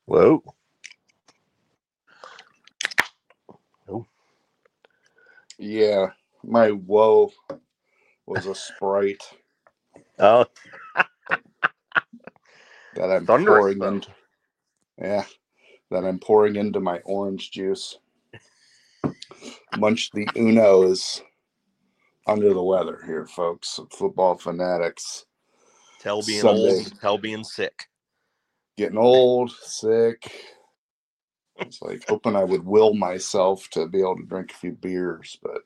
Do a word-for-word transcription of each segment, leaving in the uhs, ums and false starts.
Whoa. Oh. Yeah, my whoa was a Sprite Oh, that I'm thunderous, pouring though. into. Yeah, that I'm pouring into my orange juice. Munch the Uno is under the weather here, folks. Football fanatics. Tell being Sunday. old, tell being sick. Getting old, sick. It's like hoping I would will myself to be able to drink a few beers, but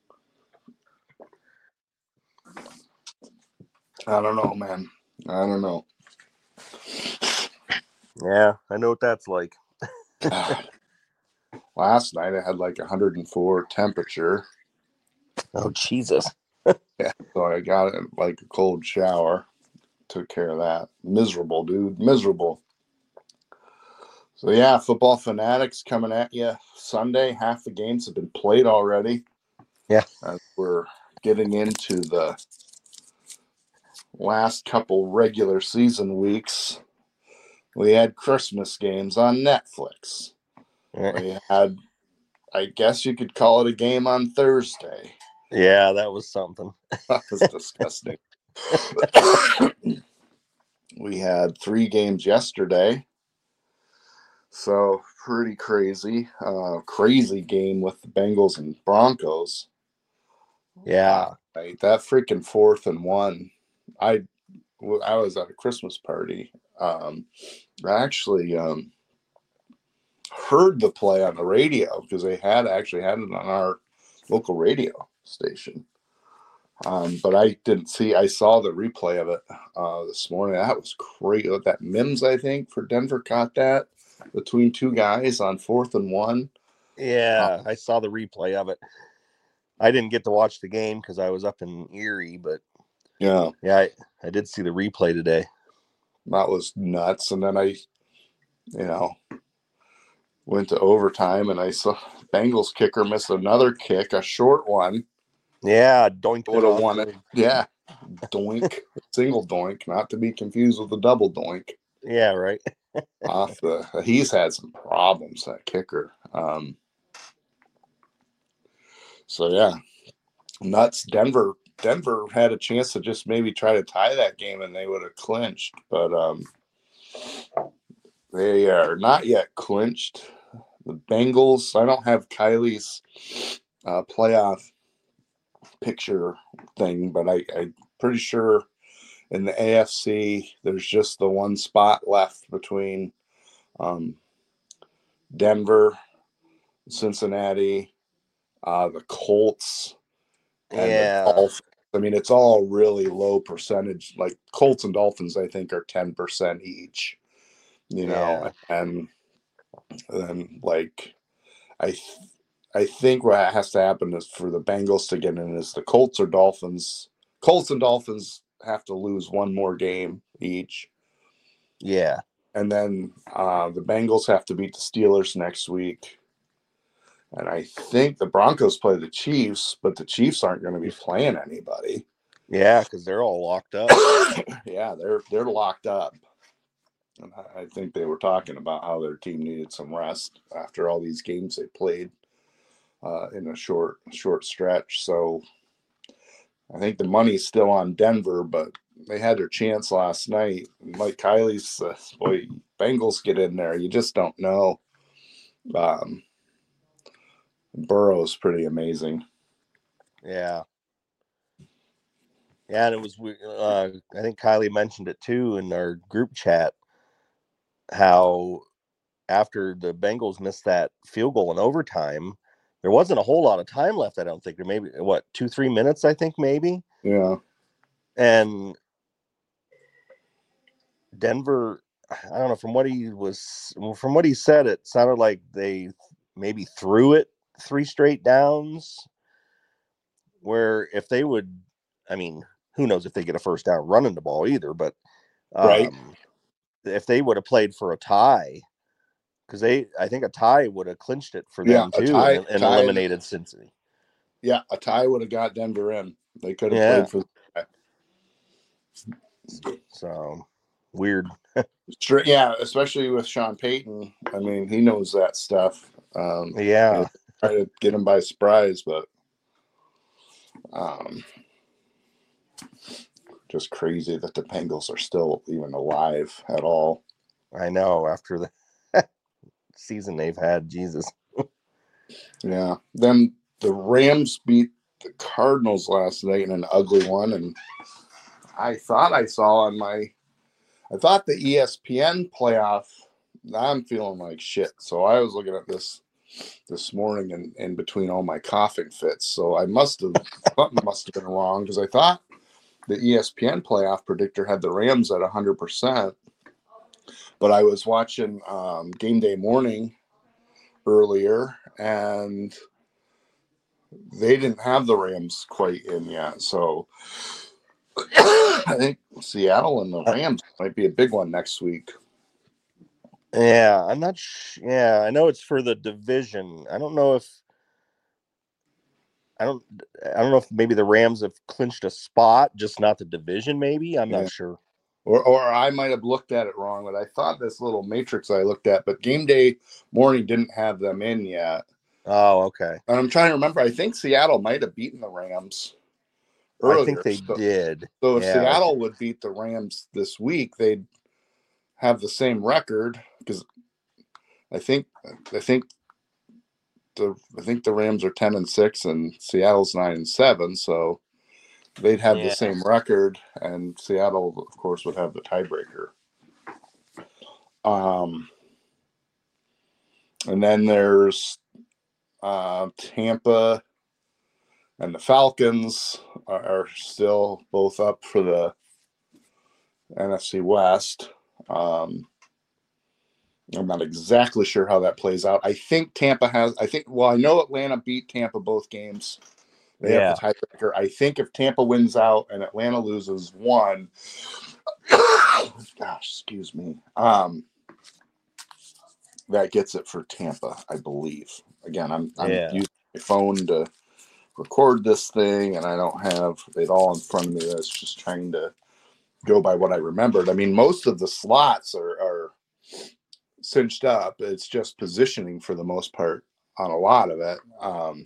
I don't know, man. I don't know. Yeah, I know what that's like. God. Last night I had like one hundred four temperature. Oh, Jesus. Yeah, so I got it like a cold shower. Took care of that. Miserable, dude. Miserable. So yeah, football fanatics coming at you Sunday. Half the games have been played already. Yeah. As we're getting into the last couple regular season weeks. We had Christmas games on Netflix. We had, I guess you could call it a game on Thursday. Yeah, that was something. That was disgusting. We had three games yesterday. So pretty crazy. Uh, crazy game with the Bengals and Broncos. Yeah. Uh, right, that freaking fourth and one. I, I was at a Christmas party. Um, I actually um, heard the play on the radio because they had actually had it on our local radio station. Um, but I didn't see, I saw the replay of it uh, this morning. That was great. That Mims, I think, for Denver caught that between two guys on fourth and one. Yeah, uh, I saw the replay of it. I didn't get to watch the game because I was up in Erie, but yeah, yeah, I, I did see the replay today. That was nuts. And then I, you know, went to overtime and I saw Bengals kicker miss another kick, a short one. Yeah, doink. Would have won it. Yeah, doink, single doink, not to be confused with the double doink. Yeah, right. Off the, he's had some problems, that kicker. Um, so yeah, nuts. Denver, Denver had a chance to just maybe try to tie that game, and they would have clinched, but um, they are not yet clinched. The Bengals. I don't have Kylie's uh, playoff picture thing, but I, I'm pretty sure in the A F C, there's just the one spot left between um, Denver, Cincinnati, uh, the Colts, and Yeah. the Dolphins. I mean, it's all really low percentage. Like Colts and Dolphins, I think, are ten percent each, you know, yeah. and then like I I think what has to happen is for the Bengals to get in is the Colts or Dolphins. Colts and Dolphins have to lose one more game each. Yeah. And then uh, the Bengals have to beat the Steelers next week. And I think the Broncos play the Chiefs, but the Chiefs aren't going to be playing anybody. Yeah, because they're all locked up. yeah, they're they're locked up. And I think they were talking about how their team needed some rest after all these games they played uh, in a short short stretch. So I think the money's still on Denver, but they had their chance last night. Like Kylie's, uh, boy, Bengals get in there. You just don't know. Um, Burrow's pretty amazing. Yeah. Yeah, and it was, uh, I think Kylie mentioned it too in our group chat, how after the Bengals missed that field goal in overtime, there wasn't a whole lot of time left, I don't think. There maybe, what, two, three minutes, I think, maybe? Yeah. And Denver, I don't know, from what he was, from what he said, it sounded like they maybe threw it three straight downs, where if they would, I mean, who knows if they get a first down running the ball either, but um, right. if they would have played for a tie, because they, I think a tie would have clinched it for Yeah, them a too, tie, and, and tie, eliminated Cincinnati. Yeah, a tie would have got Denver in. They could have Yeah. played for. So, weird. Sure, yeah, especially with Sean Payton. I mean, he knows that stuff. Um, Yeah, try to get him by surprise, but um, just crazy that the Bengals are still even alive at all. I know. After the season they've had, Jesus. Yeah. Then the Rams beat the Cardinals last night in an ugly one, and I thought I saw on my, I thought the E S P N playoff. I'm feeling like shit, so I was looking at this this morning and in between all my coughing fits. So I must have something must have been wrong because I thought the E S P N playoff predictor had the Rams at one hundred percent. But I was watching um, Game Day Morning earlier, and they didn't have the Rams quite in yet. So I think Seattle and the Rams might be a big one next week. Yeah, I'm not. Sh- yeah, I know it's for the division. I don't know if I don't. I don't know if maybe the Rams have clinched a spot, just not the division. Maybe I'm Yeah. not sure. Or, or I might have looked at it wrong, but I thought this little matrix I looked at, but Game Day Morning didn't have them in yet. Oh, okay. And I'm trying to remember. I think Seattle might have beaten the Rams earlier. I think they so, did. So if Yeah. Seattle would beat the Rams this week, they'd have the same record because I think I think the I think the Rams are ten and six and Seattle's nine and seven, so they'd have Yeah. the same record, and Seattle, of course, would have the tiebreaker. Um, and then there's uh, Tampa and the Falcons are, are still both up for the N F C West. Um, I'm not exactly sure how that plays out. I think Tampa has, I think, well, I know Atlanta beat Tampa both games. They Yeah. have the tiebreaker. I think if Tampa wins out and Atlanta loses one, gosh, excuse me, um, that gets it for Tampa, I believe. Again, I'm, I'm Yeah. using my phone to record this thing, and I don't have it all in front of me. That's just trying to go by what I remembered. I mean, most of the slots are, are cinched up. It's just positioning for the most part on a lot of it. Um,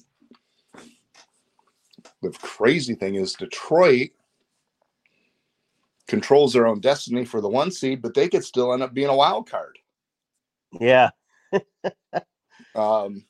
the crazy thing is Detroit controls their own destiny for the one seed, but they could still end up being a wild card. Yeah. Um,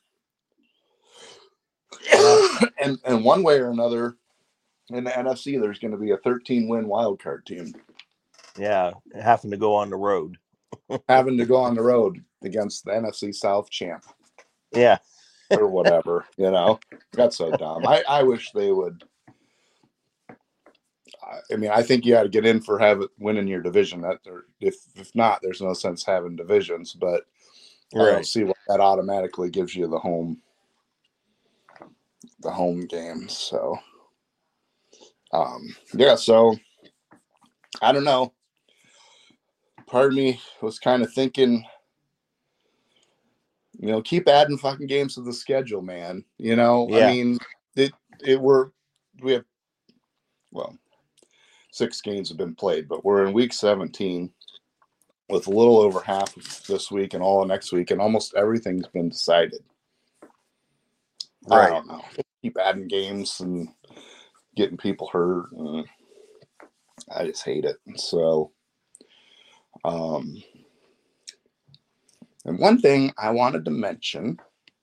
Yeah. and and one way or another in the N F C, there's going to be a thirteen win wild card team. Yeah. Having to go on the road. Having to go on the road against the N F C South champ. Yeah. Or whatever, you know. That's so dumb. I, I wish they would. I mean, I think you got to get in for have it winning your division. That, or if if not, there's no sense having divisions. But right. I don't see why that automatically gives you the home, the home games. So, um, yeah. So, I don't know. Part of me was kind of thinking, you know, keep adding fucking games to the schedule, man. You know, Yeah. I mean, it it we're we have well. Six games have been played, but we're in week seventeen with a little over half of this week and all of next week, and almost everything's been decided. Right. I don't know. Keep adding games and getting people hurt. And I just hate it. So, um, and one thing I wanted to mention,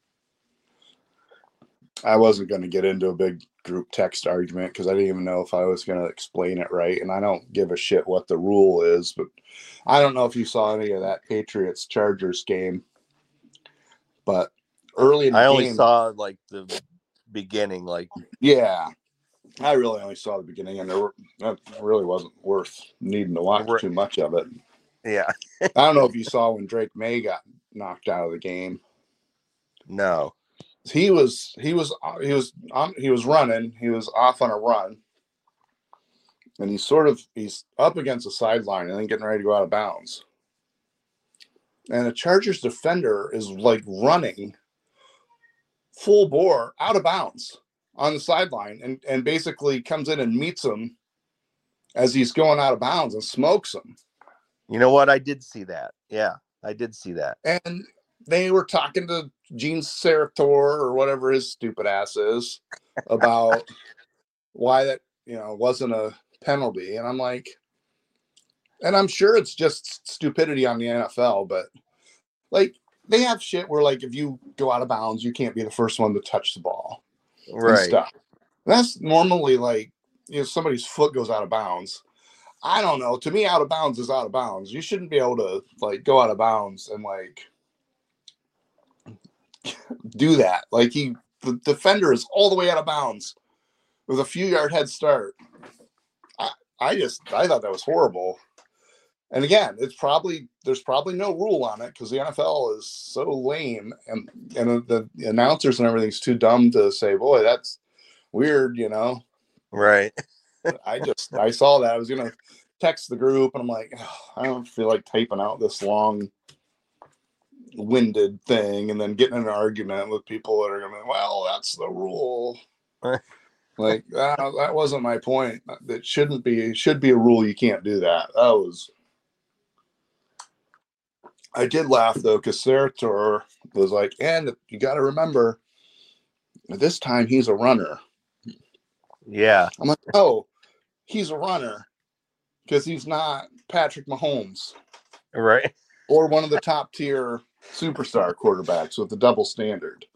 I wasn't going to get into a big group text argument because I didn't even know if I was going to explain it right. And I don't give a shit what the rule is, but I don't know if you saw any of that Patriots Chargers game, but early in the I game, only saw like the beginning, like, yeah, I really only saw the beginning, and there were, that really wasn't worth needing to watch right. too much of it. Yeah. I don't know if you saw when Drake May got knocked out of the game. No. He was he was he was um, he was running. He was off on a run, and he's sort of he's up against the sideline and then getting ready to go out of bounds. And a Chargers defender is like running full bore out of bounds on the sideline, and and basically comes in and meets him as he's going out of bounds and smokes him. You know what? I did see that. Yeah, I did see that. And they were talking to Gene Sarator or whatever his stupid ass is about why that, you know, wasn't a penalty. And I'm like, and I'm sure it's just stupidity on the N F L, but like they have shit where like if you go out of bounds, you can't be the first one to touch the ball Right. and stuff. That's normally like if somebody's foot goes out of bounds. I don't know. To me, out of bounds is out of bounds. You shouldn't be able to like go out of bounds and like do that. Like he, the defender is all the way out of bounds with a few yard head start. I, I just, I thought that was horrible. And again, it's probably there's probably no rule on it because the N F L is so lame, and and the, the announcers and everything's too dumb to say, boy, that's weird, you know. Right. I just I saw that I was gonna text the group, and I'm like, oh, I don't feel like typing out this long winded thing and then getting in an argument with people that are gonna, well, that's the rule. Like that, that wasn't my point. That shouldn't be should be a rule. You can't do that. That was. I did laugh though because Sarator was like, and you got to remember, this time he's a runner. Yeah. I'm like, oh, he's a runner because he's not Patrick Mahomes, right, or one of the top tier superstar quarterbacks with the double standard.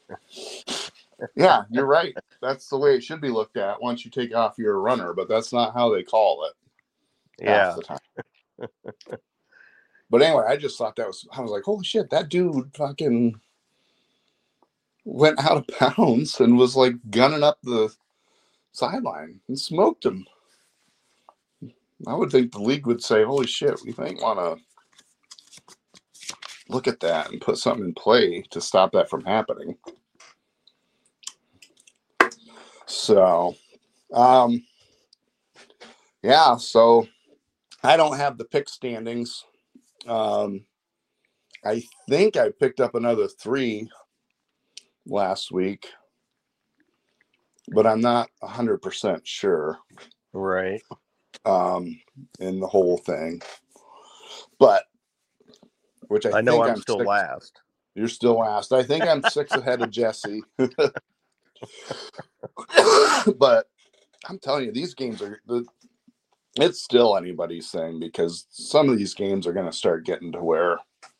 Yeah, you're right. That's the way it should be looked at. Once you take off, you're a runner, but that's not how they call it. Yeah. Half the time. But anyway, I just thought that was. I was like, holy shit, that dude fucking went out of bounds and was like gunning up the sideline and smoked him. I would think the league would say, holy shit, we might want to look at that and put something in play to stop that from happening. So, um, yeah, so I don't have the pick standings. Um, I think I picked up another three last week, but I'm not one hundred percent sure. Right. Um, in the whole thing. But, which I, I know think I'm, I'm still six, last. You're still last. I think I'm six ahead of Jesse. But I'm telling you, these games are, it's still anybody's thing because some of these games are going to start getting to where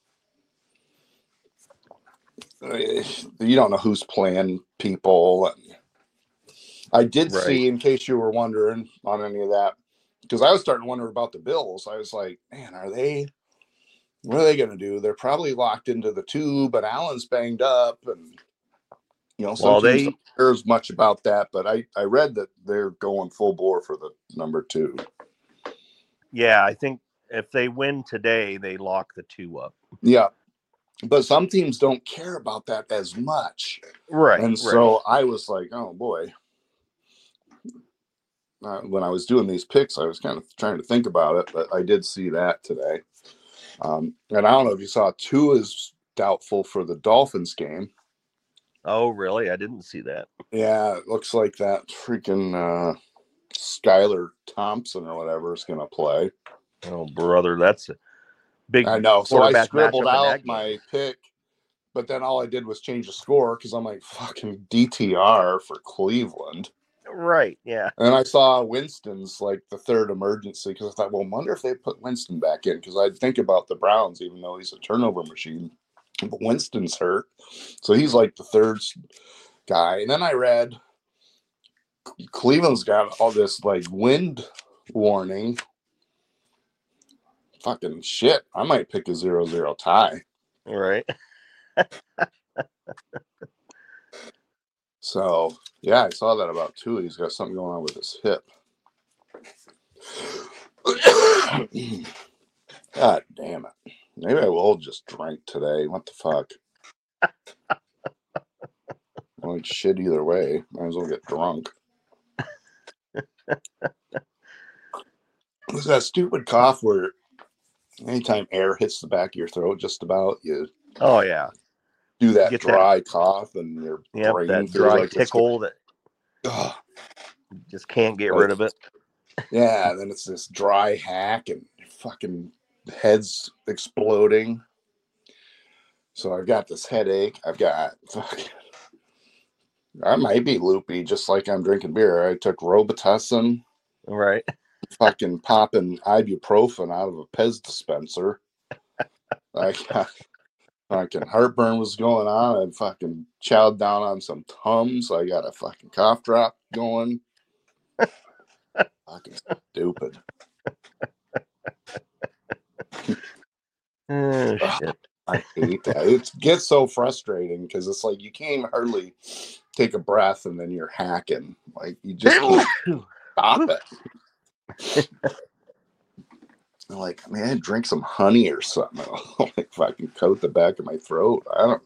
you don't know who's playing people. And I did right. see, in case you were wondering on any of that, because I was starting to wonder about the Bills. I was like, man, are they, what are they going to do? They're probably locked into the two, but Allen's banged up. And, you know, some well, teams they, don't care as much about that, but I, I read that they're going full bore for the number two. Yeah, I think if they win today, they lock the two up. Yeah. But some teams don't care about that as much. Right. And so right. I was like, oh, boy. Uh, when I was doing these picks, I was kind of trying to think about it, but I did see that today. Um, and I don't know if you saw, Tua is doubtful for the Dolphins game. Oh, really? I didn't see that. Yeah, it looks like that freaking uh, Skylar Thompson or whatever is going to play. Oh, brother, that's a big. I know. So I scribbled out my pick, but then all I did was change the score because I'm like, fucking D T R for Cleveland. Right, yeah. And I saw Winston's like the third emergency because I thought, well, I wonder if they put Winston back in because I think about the Browns, even though he's a turnover machine. But Winston's hurt. So he's like the third guy. And then I read Cleveland's got all this like wind warning. Fucking shit. I might pick a zero zero tie. Right. So, yeah, I saw that about Tua. He's got something going on with his hip. God damn it. Maybe I will just drink today. What the fuck? Well, it's shit either way. Might as well get drunk. It's that stupid cough where anytime air hits the back of your throat, just about, you oh yeah, do that Get dry that, cough and your yep, brain that feels dry like tickle that ugh, just can't get like, rid of it. Yeah, then it's this dry hack and fucking head's exploding. So I've got this headache. I've got fucking, I might be loopy just like I'm drinking beer. I took Robitussin. Right. Fucking popping ibuprofen out of a Pez dispenser. I got fucking heartburn was going on. I fucking chowed down on some Tums. I got a fucking cough drop going. Fucking stupid. Oh, shit. I hate that. It gets so frustrating because it's like you can't even hardly take a breath and then you're hacking. Like you just can't stop it. I'm like, man, drink some honey or something. I'll like fucking coat the back of my throat. I don't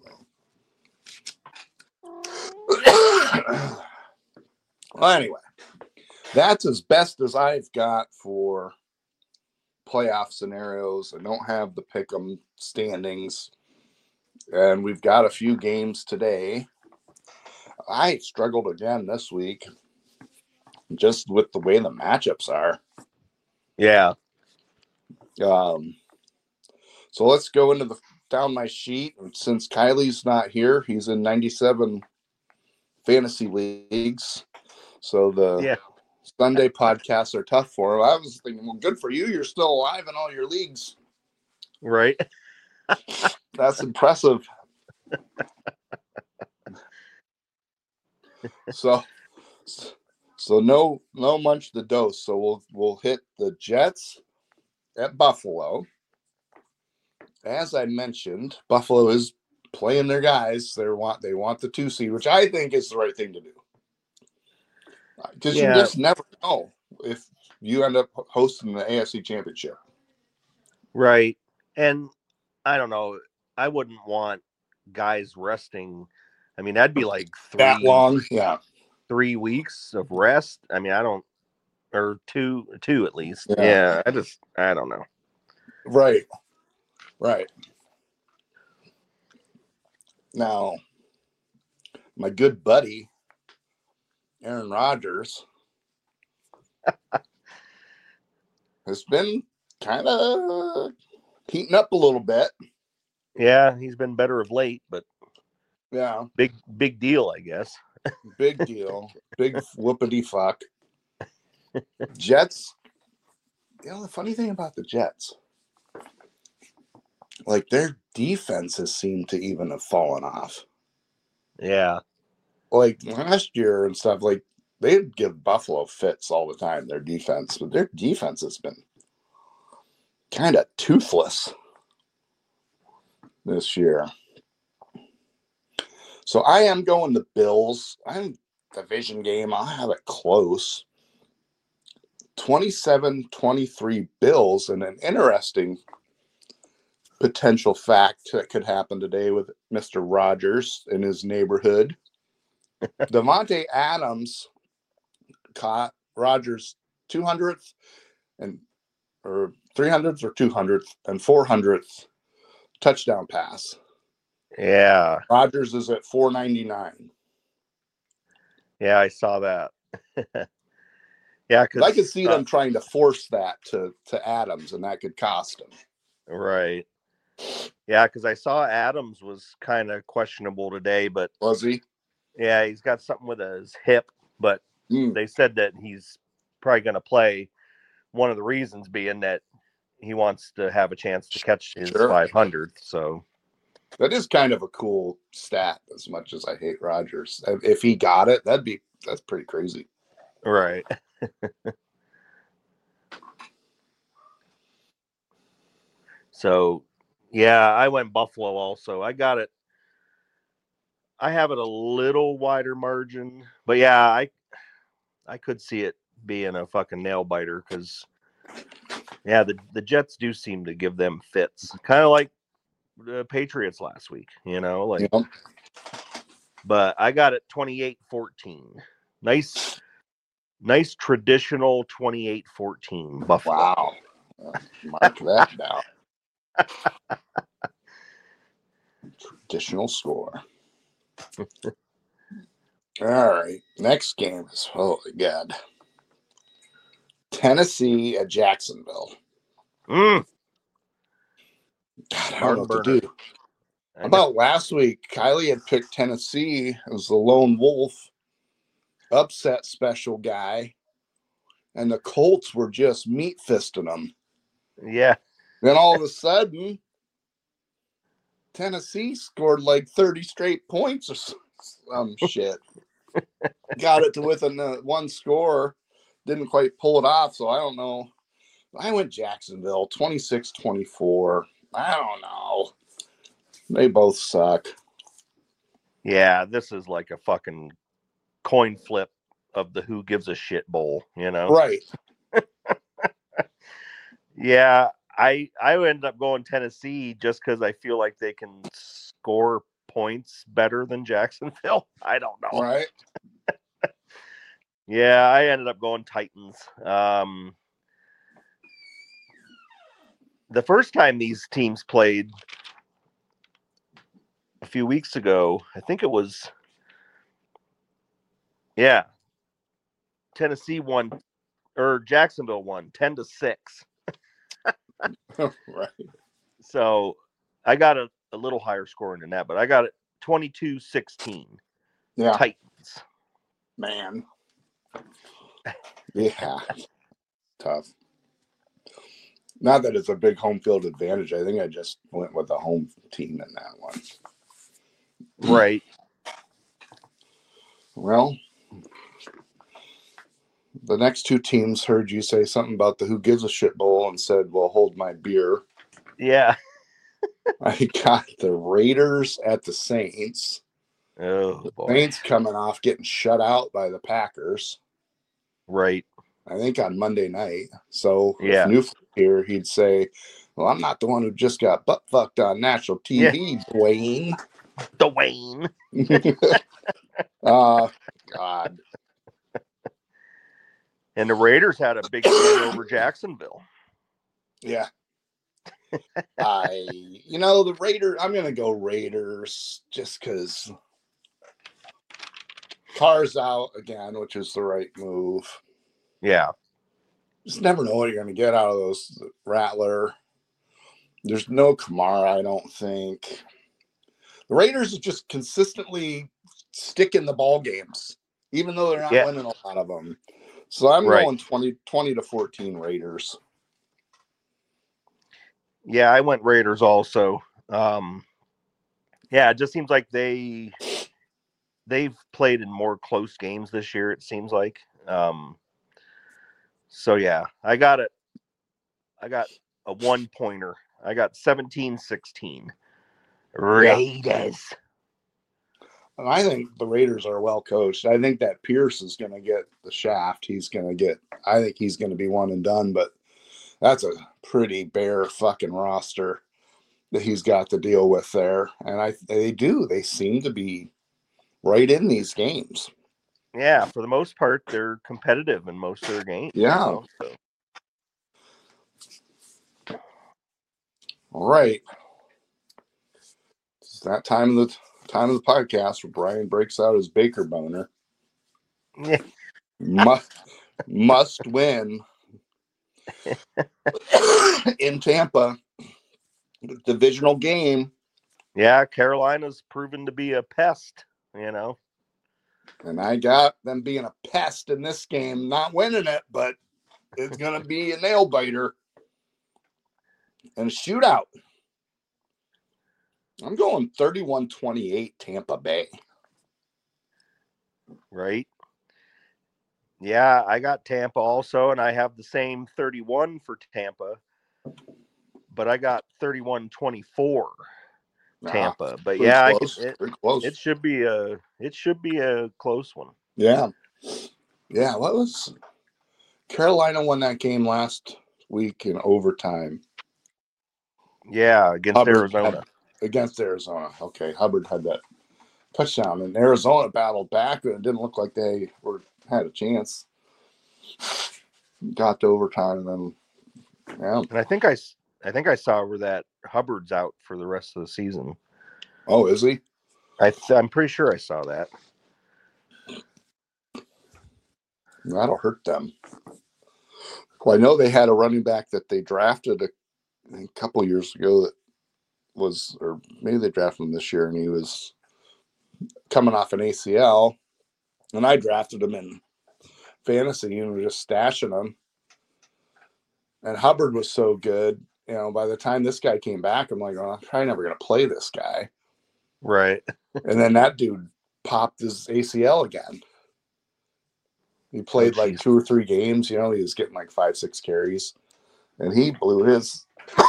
know. Well, anyway, that's as best as I've got for playoff scenarios. I don't have the pick'em standings, and we've got a few games today. I struggled again this week, just with the way the matchups are. Yeah. Um. So let's go into the down my sheet. And since Kylie's not here, he's in ninety-seven fantasy leagues. So the Yeah. Sunday podcasts are tough for him. I was thinking, well, good for you. You're still alive in all your leagues. Right. That's impressive. so, so no, no munch the dose. So we'll we'll hit the Jets at Buffalo. As I mentioned, Buffalo is playing their guys. They want they want the two seed, which I think is the right thing to do. Because Yeah. you just never know if you end up hosting the A F C Championship. Right. And I don't know. I wouldn't want guys resting. I mean, that'd be like three That long, yeah. Three weeks of rest. I mean, I don't, or two, two at least. Yeah. yeah I just, I don't know. Right. Right. Now, my good buddy, Aaron Rodgers, has been kind of heating up a little bit. Yeah, he's been better of late, but yeah, big, big deal, I guess. Big deal. Big whoopity fuck. Jets. You know, the funny thing about the Jets, like their defenses seem to even have fallen off. Yeah. Like last year and stuff, like they'd give Buffalo fits all the time, their defense, but their defense has been kind of toothless this year. So I am going the Bills. I'm division game. I'll have it close. twenty-seven twenty-three Bills, and an interesting potential fact that could happen today with Mister Rogers in his neighborhood. Davante Adams caught Rogers' two hundredth and or three hundredth or two hundredth and four hundredth touchdown pass. Yeah. Rogers is at four ninety-nine. Yeah, I saw that. yeah, because I could see uh, them trying to force that to, to Adams, and that could cost him. Right. Yeah, because I saw Adams was kind of questionable today, but was he? Yeah, he's got something with his hip, but mm. they said that he's probably going to play. One of the reasons being that he wants to have a chance to catch his sure. five hundredth. So that is kind of a cool stat. As much as I hate Rodgers, if he got it, that'd be that's pretty crazy. Right. So, yeah, I went Buffalo also. I got it. I have it a little wider margin, but yeah, I I could see it being a fucking nail biter because, yeah, the, the Jets do seem to give them fits, kind of like the Patriots last week, you know, like. Yep. But I got it twenty-eight fourteen. Nice, nice traditional twenty-eight fourteen Buffalo. Wow, mark that down. Traditional score. All right. Next game is, holy God. Tennessee at Jacksonville. Mm. I don't Barn know what burner. to do. I know. About last week, Kylie had picked Tennessee as the lone wolf, upset special guy, and the Colts were just meat fisting them. Yeah. Then all of a sudden, Tennessee scored like thirty straight points or some shit. Got it to within uh, one score. Didn't quite pull it off, so I don't know. I went Jacksonville, twenty-six twenty-four. I don't know. They both suck. Yeah, this is like a fucking coin flip of the who gives a shit bowl, you know? Right. Yeah, I I ended up going Tennessee just because I feel like they can score points better than Jacksonville. I don't know. Right. Yeah, I ended up going Titans. Um, the first time these teams played a few weeks ago, I think it was, yeah, Tennessee won, or Jacksonville won ten to six. Right. So I got a, a little higher scoring than that, but I got it twenty-two sixteen. Yeah. Titans. Man. Yeah. Tough. Not that it's a big home field advantage. I think I just went with the home team in that one. Right. Well, the next two teams heard you say something about the Who Gives a Shit Bowl and said, well, hold my beer. Yeah. I got the Raiders at the Saints. Oh, the boy. Saints coming off getting shut out by the Packers. Right. I think on Monday night. So Yeah. if Newford here, he'd say, well, I'm not the one who just got butt fucked on national T V, yeah. Dwayne. Dwayne. Oh, God. And the Raiders had a big win over Jacksonville. Yeah. I, you know, the Raiders, I'm going to go Raiders just because Carr's out again, which is the right move. Yeah. Just never know what you're going to get out of those Rattler. There's no Kamara, I don't think. The Raiders are just consistently sticking the ball games, even though they're not yeah. winning a lot of them. So I'm right. going twenty, twenty to fourteen Raiders. Yeah, I went Raiders also. Um, yeah, it just seems like they they've played in more close games this year, it seems like. Um, so yeah, I got it. I got a one pointer. I got seventeen sixteen. Raiders. Yeah. And I think the Raiders are well coached. I think that Pierce is going to get the shaft. He's going to get, I think he's going to be one and done, but that's a pretty bare fucking roster that he's got to deal with there. And I, they do, they seem to be right in these games. Yeah. For the most part, they're competitive in most of their games. Yeah. You know, so. All right. It's that time of the time of the podcast where Brian breaks out his Baker boner. Yeah. Must must win in Tampa. Divisional game. Yeah, Carolina's proven to be a pest, you know. And I got them being a pest in this game, not winning it, but it's gonna be a nail biter and a shootout. I'm going thirty-one twenty-eight Tampa Bay. Right. Yeah, I got Tampa also, and I have the same thirty-one for Tampa, but I got thirty-one twenty-four Tampa. Ah, but yeah, I could, it, close. it should be a it should be a close one. Yeah. Yeah, what was Carolina won that game last week in overtime. Yeah, against Hubbard Arizona. Had, against Arizona. Okay, Hubbard had that touchdown, and Arizona battled back, and it didn't look like they were had a chance. Got to overtime, and then yeah. And I think I, I think I saw where that Hubbard's out for the rest of the season. Oh, is he? I th- I'm pretty sure I saw that. That'll hurt them. Well, I know they had a running back that they drafted a, a couple years ago that was, or maybe they drafted him this year, and he was coming off an A C L, and I drafted him in fantasy and was just stashing him. And Hubbard was so good, you know, by the time this guy came back, I'm like, oh, I'm probably never going to play this guy. Right. And then that dude popped his A C L again. He played oh, like two or three games, you know, he was getting like five, six carries, and he blew his.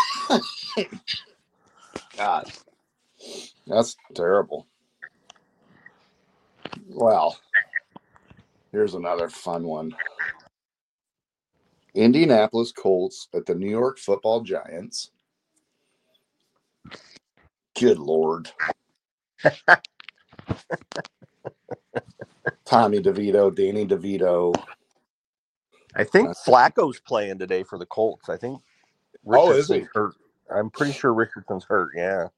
God, that's terrible. Well, here's another fun one. Indianapolis Colts at the New York Football Giants. Good Lord. Tommy DeVito, Danny DeVito. I think Flacco's playing today for the Colts. I think Oh, is he? Richardson's hurt. I'm pretty sure Richardson's hurt, yeah.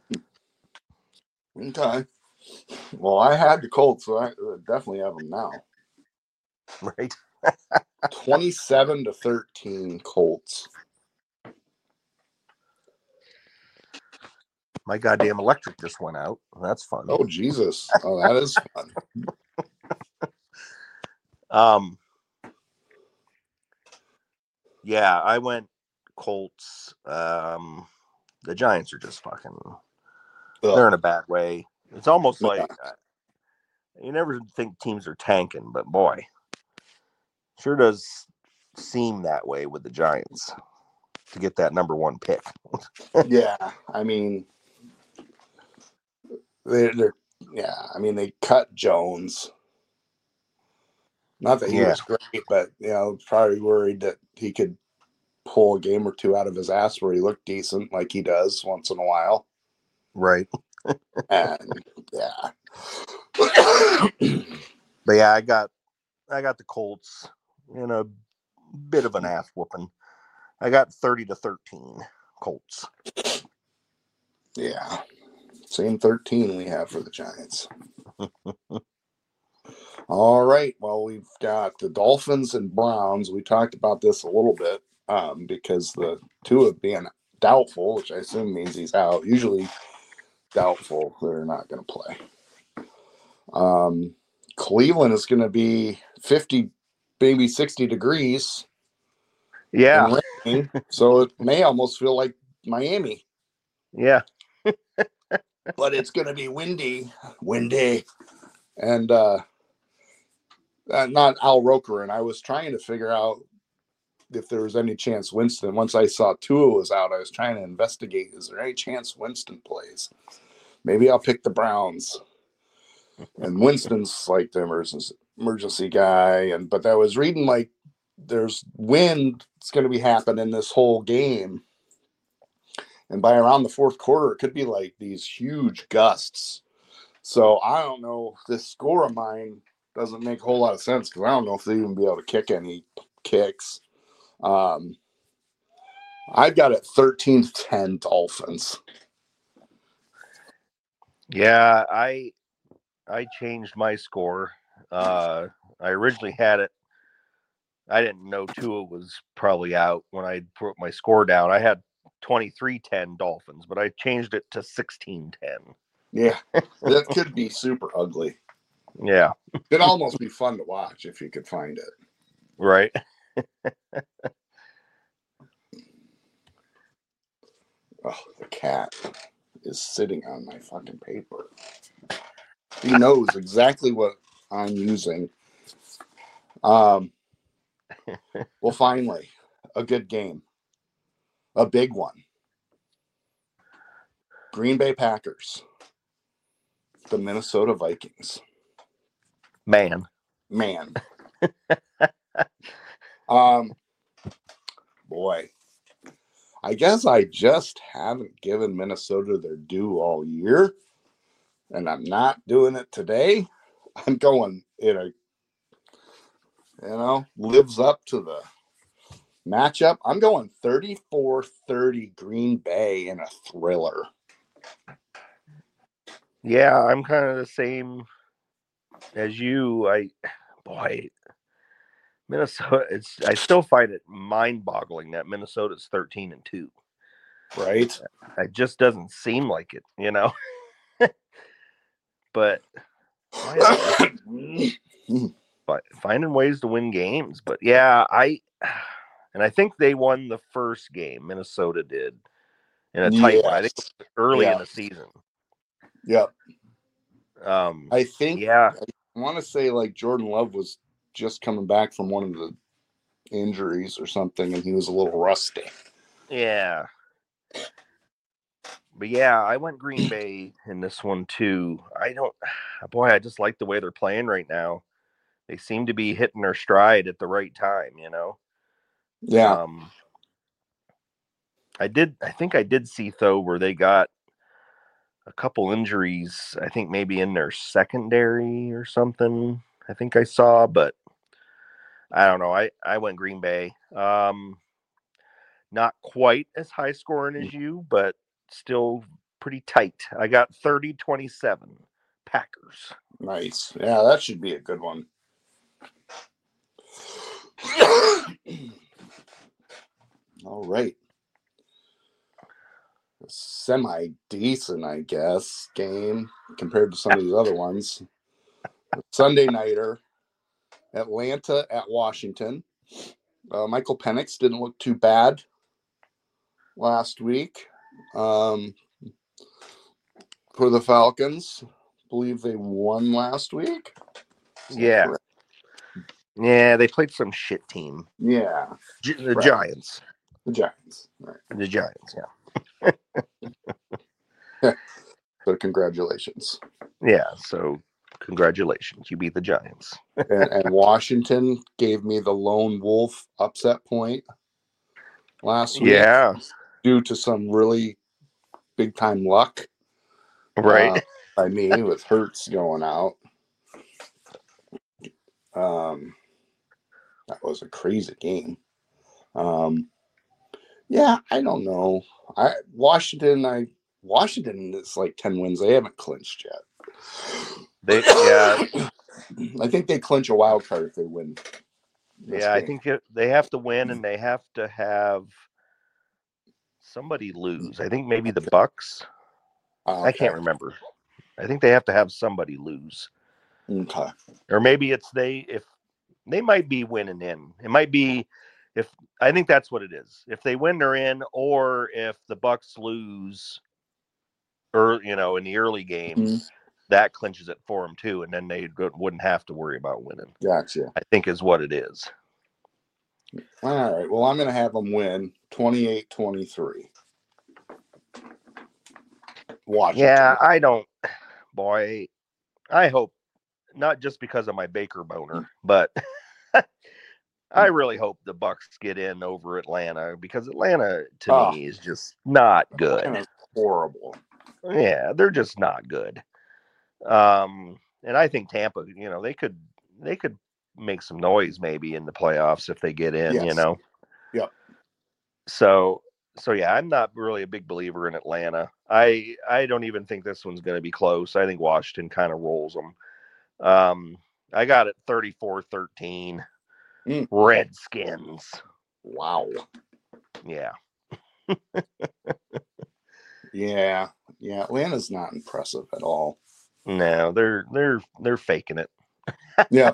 Okay. Well, I had the Colts, so I definitely have them now. Right. twenty-seven to thirteen Colts. My goddamn electric just went out. That's fun. Oh, Jesus. Oh, that is fun. Um, yeah, I went Colts. Um, the Giants are just fucking. Ugh. They're in a bad way. It's almost yeah. like uh, you never think teams are tanking, but boy, sure does seem that way with the Giants to get that number one pick. Yeah, I mean, they're, they're yeah, I mean they cut Jones. Not that he yeah. was great, but you know, probably worried that he could pull a game or two out of his ass where he looked decent, like he does once in a while. Right. And yeah. But yeah, I got I got the Colts in a bit of an ass whooping. I got thirty to thirteen Colts. Yeah. Same thirteen we have for the Giants. All right. Well, we've got the Dolphins and Browns. We talked about this a little bit um, because the Tua being doubtful, which I assume means he's out. Usually doubtful, they're not going to play. Um, Cleveland is going to be fifty, maybe sixty degrees. Yeah. And raining, so it may almost feel like Miami. Yeah. But it's going to be windy. Windy. And uh, uh, not Al Roker. And I was trying to figure out if there was any chance Winston, once I saw Tua was out, I was trying to investigate, is there any chance Winston plays? Maybe I'll pick the Browns. And Winston's like the emergency emergency guy. And but I was reading like there's wind that's going to be happening this whole game. And by around the fourth quarter, it could be like these huge gusts. So I don't know. This score of mine doesn't make a whole lot of sense because I don't know if they even be able to kick any kicks. Um, I've got it thirteen to ten Dolphins. Yeah, I I changed my score. Uh, I originally had it. I didn't know Tua was probably out when I put my score down. I had twenty-three ten Dolphins, but I changed it to sixteen ten. Yeah, that could be super ugly. Yeah. It'd almost be fun to watch if you could find it. Right. Oh, the cat is sitting on my fucking paper. He knows exactly what I'm using. Um, well, finally, a good game. A big one. Green Bay Packers. The Minnesota Vikings. Man. Man. um, boy. I guess I just haven't given Minnesota their due all year. And I'm not doing it today. I'm going in a, you know, lives up to the matchup. I'm going thirty-four thirty Green Bay in a thriller. Yeah, I'm kind of the same as you. I, boy, Minnesota, it's, I still find it mind-boggling that Minnesota's thirteen and two. Right. It just doesn't seem like it, you know. But oh yeah, but finding ways to win games. But yeah, I and I think they won the first game. Minnesota did in a tight one. I think it Yes. was early Yeah. in the season. Yep. Um, I think yeah, I want to say like Jordan Love was just coming back from one of the injuries or something, and he was a little rusty. yeah. But yeah, I went Green Bay in this one too. I don't, boy, I just like the way they're playing right now. They seem to be hitting their stride at the right time, you know. Yeah. Um, I did, I think I did see though where they got a couple injuries. I think maybe in their secondary or something. I think I saw, but I don't know. I I went Green Bay. Um, not quite as high scoring as you, but still pretty tight. I got thirty twenty-seven Packers. Nice. Yeah, that should be a good one. All right. Semi decent, I guess, game compared to some of these other ones. Sunday nighter, Atlanta at Washington. Uh, Michael Penix didn't look too bad last week um, for the Falcons. I believe they won last week. Yeah. Correct? Yeah, they played some shit team. Yeah. G- the right. Giants. The Giants. Right. The Giants, yeah. So congratulations. Yeah, so congratulations. You beat the Giants. and, and Washington gave me the lone wolf upset point last week. Yeah. Due to some really big time luck. Right. Uh, by me with Hurts going out. Um, that was a crazy game. Um, yeah, I don't know. I Washington, I Washington is like ten wins. They haven't clinched yet. They yeah. I think they clinch a wild card if they win. Yeah, game. I think it, they have to win, and they have to have somebody lose. I think maybe the Bucks. Okay. I can't remember. I think they have to have somebody lose. Okay. Or maybe it's they if they might be winning in. It might be if I think that's what it is. If they win, they're in, or if the Bucks lose, or you know, in the early game, mm-hmm. that clinches it for them too, and then they wouldn't have to worry about winning. Gotcha. I think is what it is. All right. Well, I'm going to have them win twenty-eight twenty-three. Washington. Yeah, I don't. Boy, I hope not just because of my Baker boner, but I really hope the Bucks get in over Atlanta because Atlanta to oh, me is just not good. Atlanta's horrible. Yeah, they're just not good. Um, and I think Tampa, you know, they could they could make some noise maybe in the playoffs if they get in, yes. you know. Yep. So so yeah, I'm not really a big believer in Atlanta. I I don't even think this one's going to be close. I think Washington kind of rolls them. Um, I got it thirty-four thirteen. Mm. Redskins. Wow. Yeah. yeah. Yeah. Atlanta's not impressive at all. No, they're they're they're faking it. Yeah.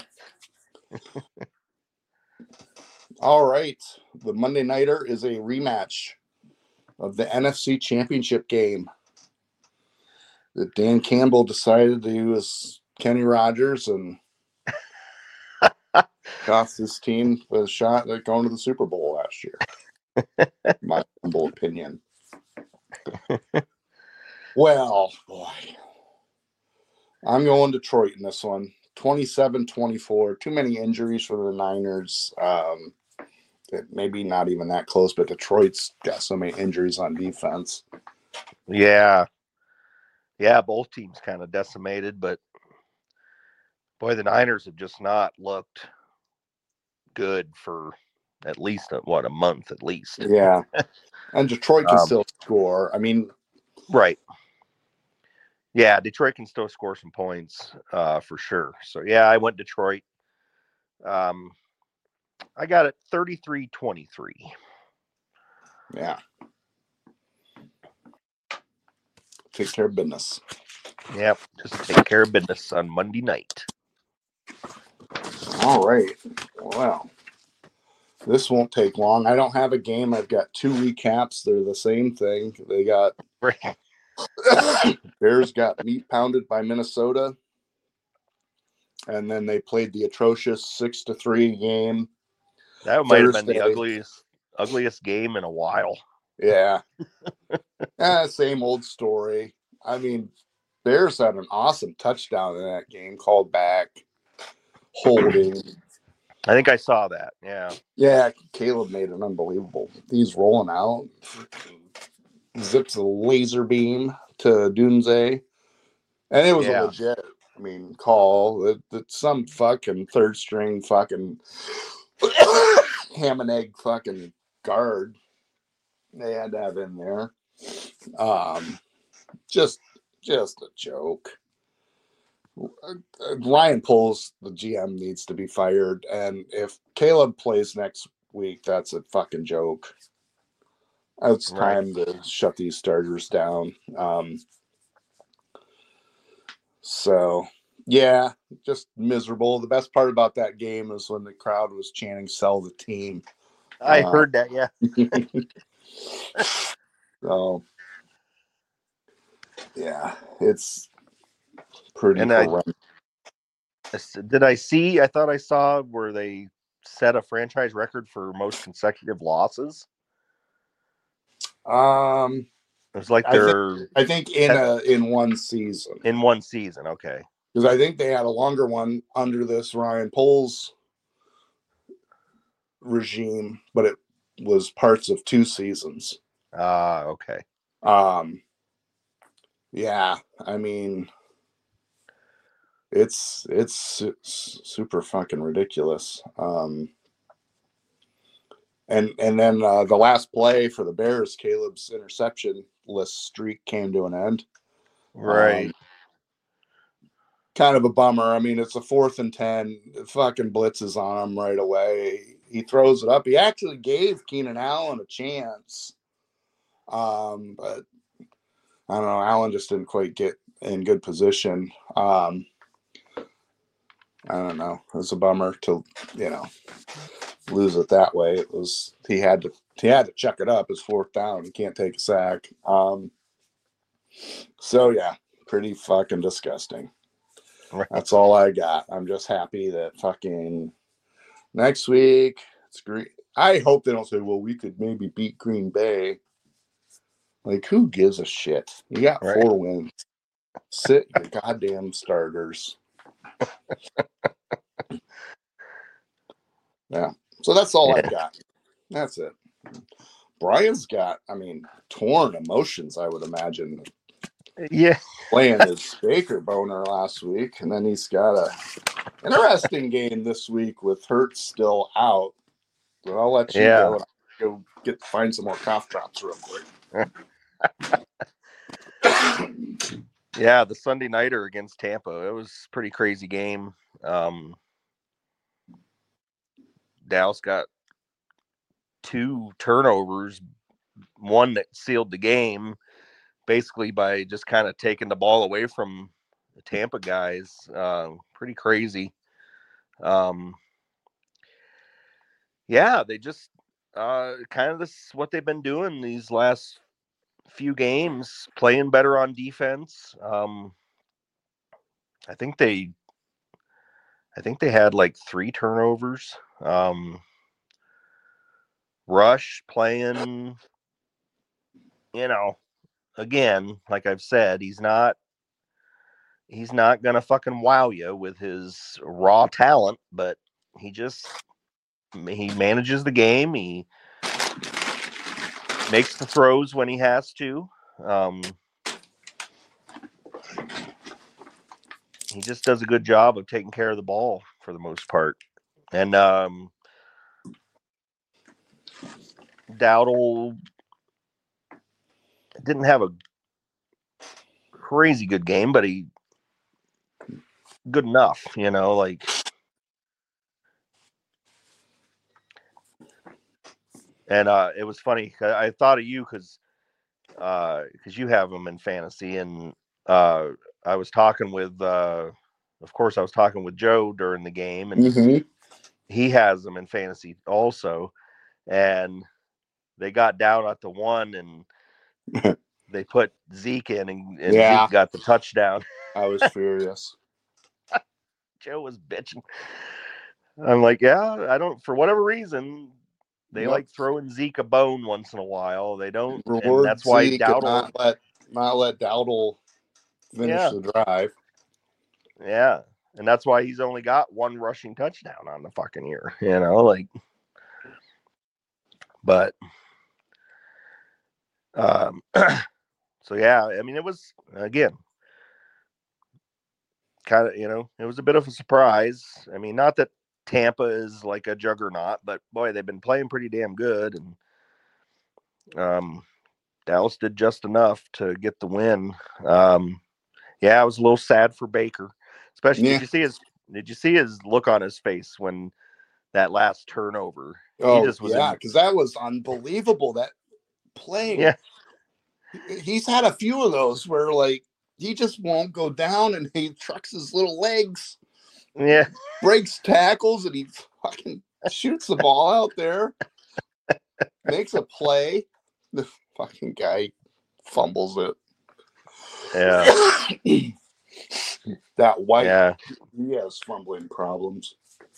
All right. The Monday Nighter is a rematch of the N F C Championship game that Dan Campbell decided to use Kenny Rogers and cost his team a shot at going to the Super Bowl last year. My humble opinion. Well, boy. I'm going Detroit in this one. twenty-seven twenty-four. Too many injuries for the Niners. Um, maybe not even that close, but Detroit's got so many injuries on defense. Yeah. Yeah, both teams kind of decimated, but boy, the Niners have just not looked good for at least, a, what, a month at least. Yeah. And Detroit can um, still score. I mean. Right. Yeah, Detroit can still score some points uh, for sure. So, yeah, I went Detroit. Um, I got it thirty-three twenty-three. Yeah. take care of business. Yep, just take care of business on Monday night. All right. Well, this won't take long. I don't have a game. I've got two recaps. They're the same thing. They got Bears got meat pounded by Minnesota, and then they played the atrocious six to three game. That might have been the ugliest, ugliest game in a while. Yeah. Yeah, same old story. I mean, Bears had an awesome touchdown in that game, called back, holding. I think I saw that. Yeah. Yeah, Caleb made an unbelievable. He's rolling out, zips a laser beam to Dunze, and it was yeah. a legit, I mean, call. It, it's some fucking third string fucking ham and egg fucking guard they had to have in there. Um, just, just a joke. Ryan Poles, the G M, needs to be fired, and if Caleb plays next week, that's a fucking joke. It's time right. to shut these starters down. Um, so, yeah, just miserable. The best part about that game is when the crowd was chanting, "Sell the team." I uh, heard that, yeah. So, yeah, it's pretty and horrendous. I, did I see, I thought I saw where they set a franchise record for most consecutive losses? Um, it was like I they're think, I think in a in one season. In one season, okay. Because I think they had a longer one under this Ryan Poles regime, but it was parts of two seasons. Ah, uh, okay. Um, yeah, I mean, it's it's, it's super fucking ridiculous. Um, and and then uh, the last play for the Bears, Caleb's interception-less streak came to an end. Right. Um, kind of a bummer. I mean, it's a fourth and ten. It fucking blitzes on him right away. He throws it up. He actually gave Keenan Allen a chance. Um, but I don't know. Allen just didn't quite get in good position. Um, I don't know. It was a bummer to, you know, lose it that way. It was he had to he had to chuck it up. It's fourth down. He can't take a sack. Um, so yeah, pretty fucking disgusting. Right. That's all I got. I'm just happy that fucking next week it's great. I hope they don't say, well, we could maybe beat Green Bay. Like, who gives a shit? You got right. four wins. Sit your goddamn starters. Yeah. So that's all yeah. I've got. That's it. Brian's got, I mean, torn emotions, I would imagine. Yeah. Playing his Baker boner last week. And then he's got a interesting game this week with Hurts still out. But I'll let you yeah. go and I'll go get find some more cough drops real quick. Yeah, the Sunday nighter against Tampa. It was a pretty crazy game. Um, Dallas got two turnovers, one that sealed the game, basically by just kind of taking the ball away from the Tampa guys. Uh, pretty crazy. Um, yeah, they just uh, kind of this what they've been doing these last few games, playing better on defense. Um, I think they, I think they had like three turnovers. Um, Rush playing, you know, again, like I've said, he's not, he's not gonna fucking wow you with his raw talent, but he just he manages the game. He makes the throws when he has to. Um, he just does a good job of taking care of the ball for the most part. And um, Dowdle didn't have a crazy good game, but he good enough, you know, like and uh, it was funny. I thought of you because because you have him in fantasy, and uh, I was talking with, uh, of course, I was talking with Joe during the game, and Mm-hmm. he has them in fantasy also, and they got down at the one, and they put Zeke in, and, and Yeah, Zeke got the touchdown. I was furious. Joe was bitching. I'm like, yeah, I don't, for whatever reason, they Yep. like throwing Zeke a bone once in a while. They don't, and Reward that's why Zeke and Dowdle, not let not let Dowdle finish yeah, the drive. yeah, and that's why he's only got one rushing touchdown on the fucking year, you know, like, but, um, so yeah, I mean, it was again kind of, you know, it was a bit of a surprise. I mean, not that Tampa is like a juggernaut, but boy, they've been playing pretty damn good, and um, Dallas did just enough to get the win. Um, yeah, I was a little sad for Baker, especially. Yeah. Did you see his? Did you see his look on his face when that last turnover? He Oh just was yeah, in. because that was unbelievable. That play. Yeah, He's had a few of those where like he just won't go down and he trucks his little legs, yeah, breaks tackles, and he fucking shoots the ball out there, makes a play. The fucking guy fumbles it. yeah, That white, yeah, he has fumbling problems.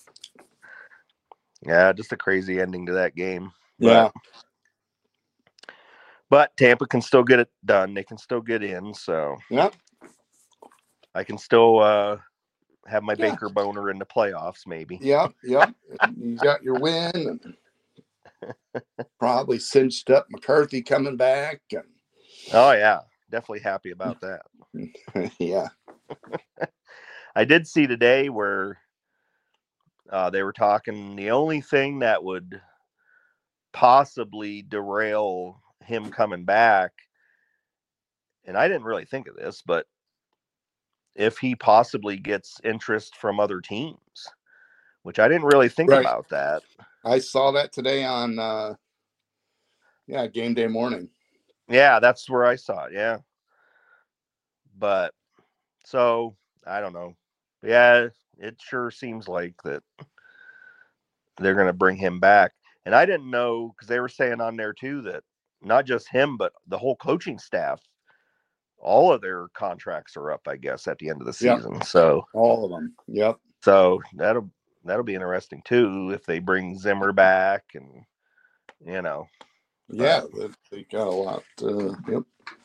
yeah. Just a crazy ending to that game, Yeah. but but Tampa can still get it done. They can still get in, so Yep. I can still uh, have my Yeah. Baker boner in the playoffs, maybe. Yep. Yep. You got your win, and probably cinched up McCarthy coming back. And Oh yeah, definitely happy about that. yeah. I did see today where uh, they were talking. The only thing that would possibly derail him coming back, and I didn't really think of this, but if he possibly gets interest from other teams, which I didn't really think Right. about that. I saw that today on uh yeah, game day morning. Yeah, that's where I saw it. Yeah. But so I don't know. Yeah, it sure seems like that they're going to bring him back. And I didn't know because they were saying on there too that not just him, but the whole coaching staff, all of their contracts are up, I guess, at the end of the Yep. season. So, All of them. Yep. so that'll that'll be interesting too if they bring Zimmer back, and you know, Yeah, but, they, they got a lot. Uh, yep.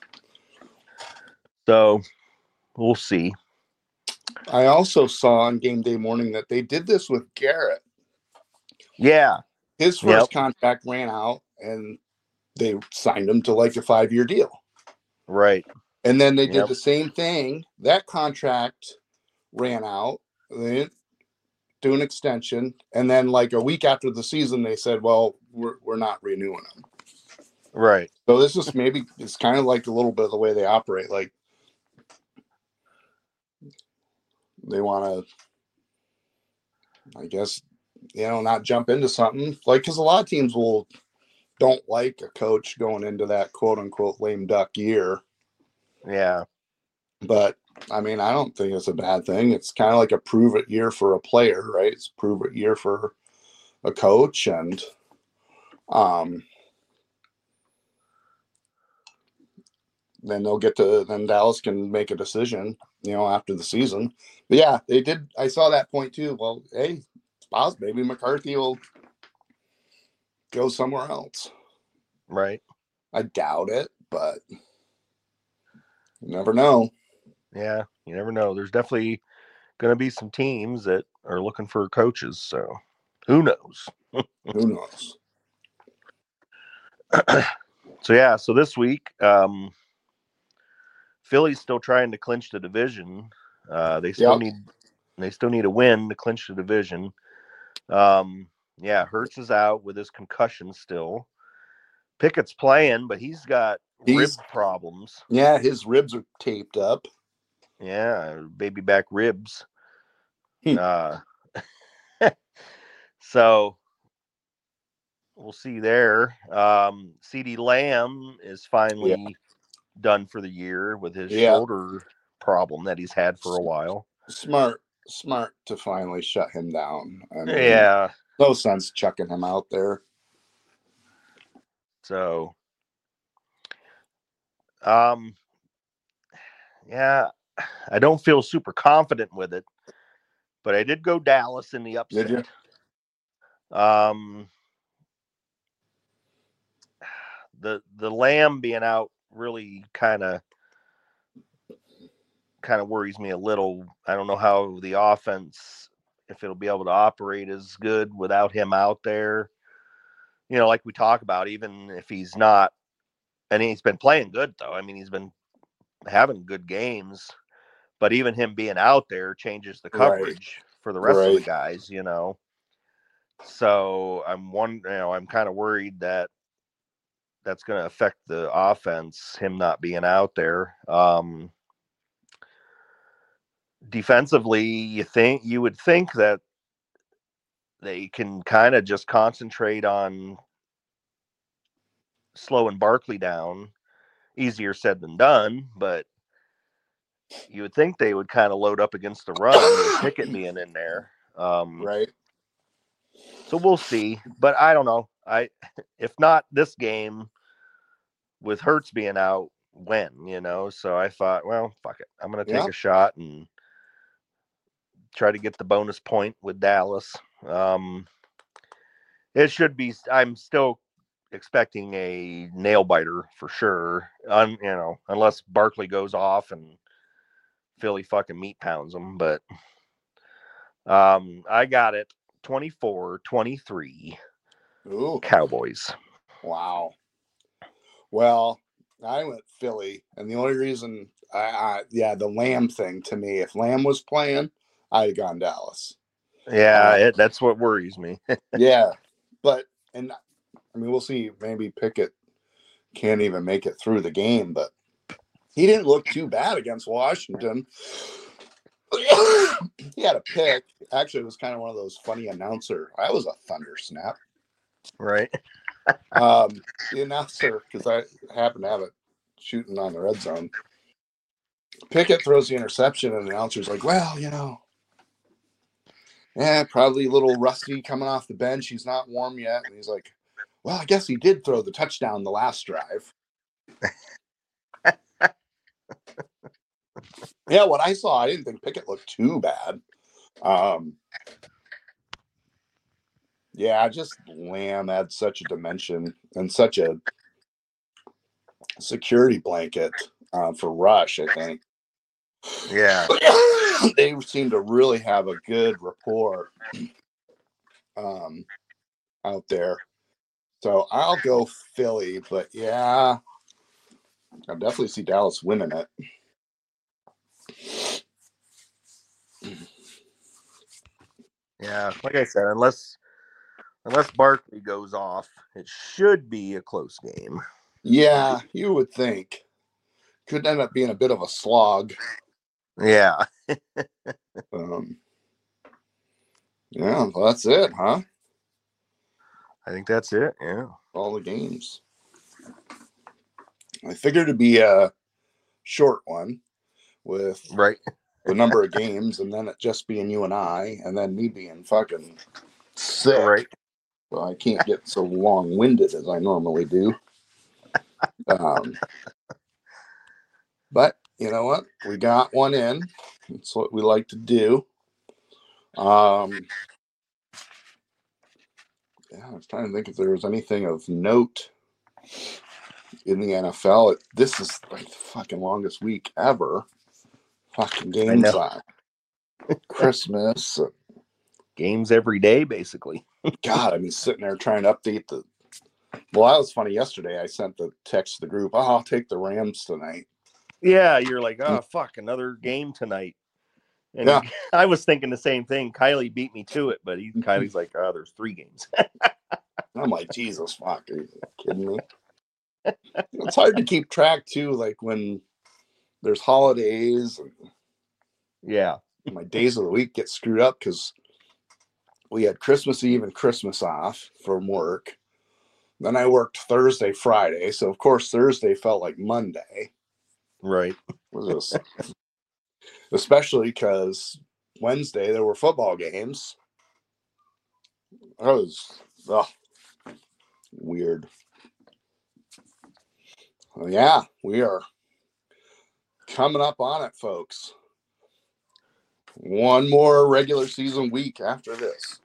so we'll see. I also saw on game day morning that they did this with Garrett. Yeah. His Yep. first contract ran out, and they signed him to like a five year deal. Right. And then they Yep. did the same thing. That contract ran out. They didn't do an extension. And then, like a week after the season, they said, well, we're, we're not renewing him. Right. So this is maybe, it's kind of like a little bit of the way they operate. Like they want to, I guess, you know, not jump into something. Like, because a lot of teams will, don't like a coach going into that quote unquote lame duck year. Yeah. But I mean, I don't think it's a bad thing. It's kind of like a prove it year for a player, right? It's a prove it year for a coach, and um, then they'll get to then Dallas can make a decision, you know, after the season. But yeah, they did. I saw that point too. Well, hey, spouse, maybe McCarthy will go somewhere else. Right. I doubt it, but you never know. Yeah. You never know. There's definitely going to be some teams that are looking for coaches. So who knows? Who knows? So yeah. So this week, um, Philly's still trying to clinch the division. Uh, they still Yep. need they still need a win to clinch the division. Um, yeah, Hurts is out with his concussion still. Pickett's playing, but he's got He's rib problems. yeah, his ribs are taped up. Yeah, baby back ribs. Hmm. uh, so we'll see there. Um, CeeDee Lamb is Yeah. finally done for the year with his Yeah. shoulder problem that he's had for a while. Smart, smart to finally shut him down. I mean, Yeah. no sense chucking him out there. So, um, yeah, I don't feel super confident with it, but I did go Dallas in the upset. Did you? Um, the the Lamb being out really kind of kind of worries me a little. I don't know how the offense, if it'll be able to operate as good without him out there. You know, like we talk about, even if he's not, and he's been playing good though. I mean, he's been having good games, but even him being out there changes the coverage right. for the rest right. of the guys. You know, so I'm one. You know, I'm kind of worried that that's going to affect the offense. Him not being out there. Um, defensively, you think you would think that they can kind of just concentrate on slowing Barkley down. Easier said than done, but you would think they would kind of load up against the run with Pickett being in there. Um, right. So we'll see, but I don't know. I if not this game with Hurts being out, when, you know? So I thought, well, fuck it. I'm going to take yeah. a shot and try to get the bonus point with Dallas. Um, it should be. I'm still expecting a nail biter for sure. Un, you know, unless Barkley goes off and Philly fucking meat pounds them. But um, I got it twenty-four twenty-three Ooh. Cowboys. Wow. Well, I went Philly, and the only reason I, I yeah, the Lamb thing to me, if Lamb was playing, I'd have gone Dallas. Yeah, uh, it, that's what worries me. Yeah, but and I mean, we'll see. Maybe Pickett can't even make it through the game, but he didn't look too bad against Washington. He had a pick. Actually, it was kind of one of those funny announcer. I was a thunder snap. Right. um, the announcer, because I happen to have it shooting on the red zone. Pickett throws the interception, and the announcer's like, well, you know, yeah, probably a little rusty coming off the bench. He's not warm yet. And he's like, well, I guess he did throw the touchdown the last drive. Yeah, what I saw, I didn't think Pickett looked too bad. Um, yeah, just Lamb adds such a dimension and such a security blanket uh, for Rush, I think. Yeah. They seem to really have a good rapport um, out there. So I'll go Philly, but yeah, I definitely see Dallas winning it. Yeah, like I said, unless unless Barkley goes off, it should be a close game. Yeah, you would think. Could end up being a bit of a slog. Yeah. um, yeah, well, that's it, huh? I think that's it, yeah. All the games. I figured it'd be a short one with right the number of games, and then it just being you and I, and then me being fucking sick. Right. So I can't get so long-winded as I normally do. Um, but you know what? We got one in. That's what we like to do. Um, yeah, I was trying to think if there was anything of note in the N F L. It, this is like the fucking longest week ever. Fucking games on Christmas. Games every day, basically. God, I mean, sitting there trying to update the. Well, that was funny. Yesterday, I sent the text to the group. Oh, I'll take the Rams tonight. Yeah, you're like, oh, fuck, another game tonight. And yeah. I was thinking the same thing. Kylie beat me to it, but he, Kylie's like, oh, there's three games. I'm like, Jesus, fuck. Are you kidding me? It's hard to keep track, too, like when there's holidays. And yeah. My days of the week get screwed up because we had Christmas Eve and Christmas off from work. Then I worked Thursday, Friday. So, of course, Thursday felt like Monday. Right. Was this? Especially because Wednesday there were football games. That was ugh, weird. Well, yeah, we are coming up on it, folks. One more regular season week after this.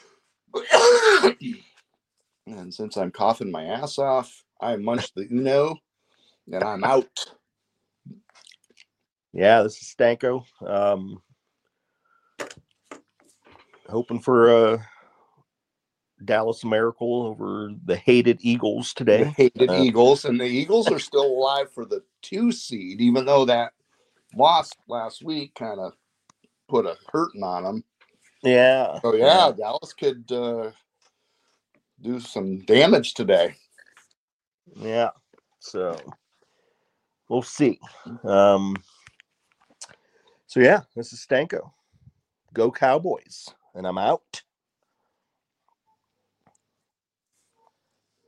And since I'm coughing my ass off, I munched the Uno and I'm out. Yeah, this is Stanko. Um, hoping for a Dallas miracle over the hated Eagles today. The hated uh, Eagles, and the Eagles are still alive for the two seed, even though that loss last week kind of put a hurting on them. Yeah. So yeah, yeah. Dallas could uh, do some damage today. Yeah. So we'll see. Um, so yeah, this is Stanko. Go Cowboys, and I'm out.